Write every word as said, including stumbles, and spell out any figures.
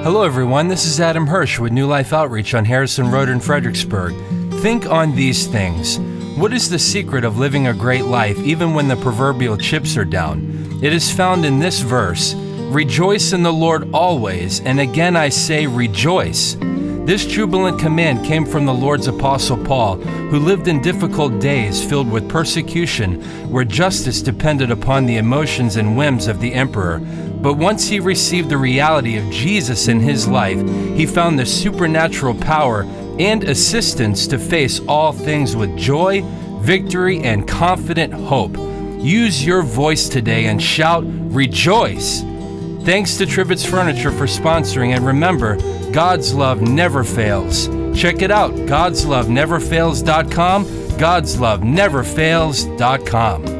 Hello everyone, this is Adam Hirsch with New Life Outreach on Harrison Road in Fredericksburg. Think on these things. What is the secret of living a great life even when the proverbial chips are down? It is found in this verse, "Rejoice in the Lord always, and again I say rejoice." This jubilant command came from the Lord's Apostle Paul, who lived in difficult days filled with persecution, where justice depended upon the emotions and whims of the emperor. But once he received the reality of Jesus in his life, he found the supernatural power and assistance to face all things with joy, victory, and confident hope. Use your voice today and shout, "Rejoice!" Thanks to Trivets Furniture for sponsoring, and remember, God's love never fails. Check it out, gods love never fails dot com, gods love never fails dot com.